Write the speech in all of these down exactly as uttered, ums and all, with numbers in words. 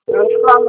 Não fala.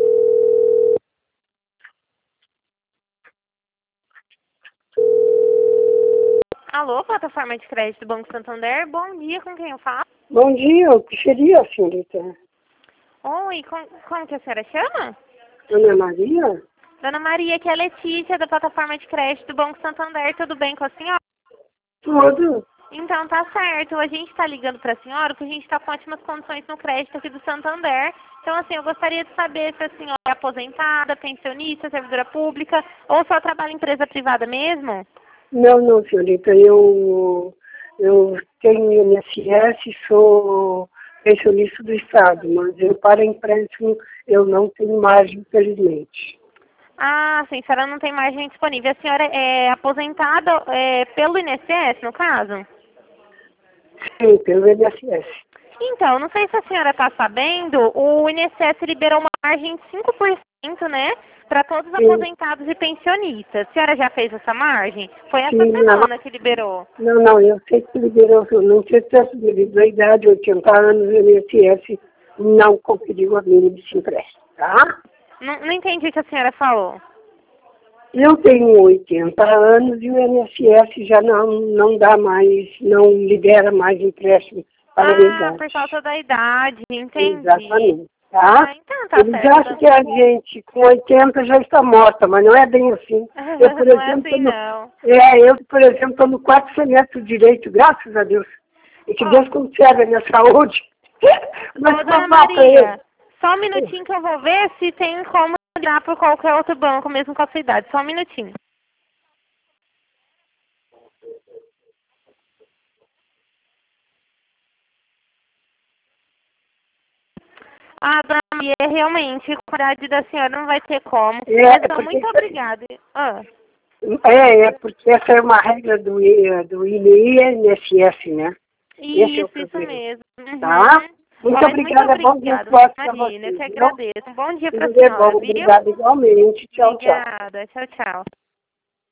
Alô, plataforma de crédito do Banco Santander. Bom dia, com quem eu falo? Bom dia, o que seria, senhorita? Oi, com, como que a senhora chama? Ana Maria? Dona Maria, que é a Letícia, da plataforma de crédito do Banco Santander. Tudo bem com a senhora? Tudo. Então, tá certo. A gente está ligando para a senhora porque a gente está com ótimas condições no crédito aqui do Santander. Então, assim, eu gostaria de saber se a senhora é aposentada, pensionista, servidora pública ou só trabalha em empresa privada mesmo? Não, não, senhorita, eu, eu tenho I N S S, sou pensionista do Estado, mas eu para empréstimo eu não tenho margem, infelizmente. Ah, sim, a senhora não tem margem disponível. A senhora é aposentada é, pelo I N S S, no caso? Sim, pelo I N S S. Então, não sei se a senhora está sabendo, o I N S S liberou uma margem de cinco por cento, né, para todos os Sim. aposentados e pensionistas. A senhora já fez essa margem? Foi essa Sim, semana não, que liberou. não, não, eu sei que liberou, eu não sei se devido à idade, oitenta anos, o I N S S não conferiu a minha de empréstimo, tá? Não, não entendi o que a senhora falou. Eu tenho oitenta anos e o I N S S já não, não dá mais, não libera mais empréstimo para a minha Ah, idade. por causa da idade, entendi. Exatamente, Ah, tá? então tá Eles certo. acham que a gente com oitenta já está morta, mas não é bem assim. Eu, por Não é exemplo, tô assim, no, não. é, eu, por exemplo, estou no quarto semestre de Direito, graças a Deus. E que Ó. Deus conserve a minha saúde. Mas Ô, Dona vamos para ele. Maria, só um minutinho que eu vou ver se tem como ligar por qualquer outro banco, mesmo com a sua idade. Só um minutinho. Ah, Dona Maria, realmente, com a idade da senhora não vai ter como. É, Mas, é ó, porque muito obrigada. Ah. É, é porque essa é uma regra do, I- do I N S S, né? Esse é o Isso, isso problema, mesmo. Uhum. tá? Muito Mas muito obrigada, bom dia obrigada, Dona para Marina. Eu você, que viu? agradeço. Um bom dia para a Tudo de bom, senhora, viu? obrigada igualmente. Tchau, tchau. Obrigada. Tchau, tchau.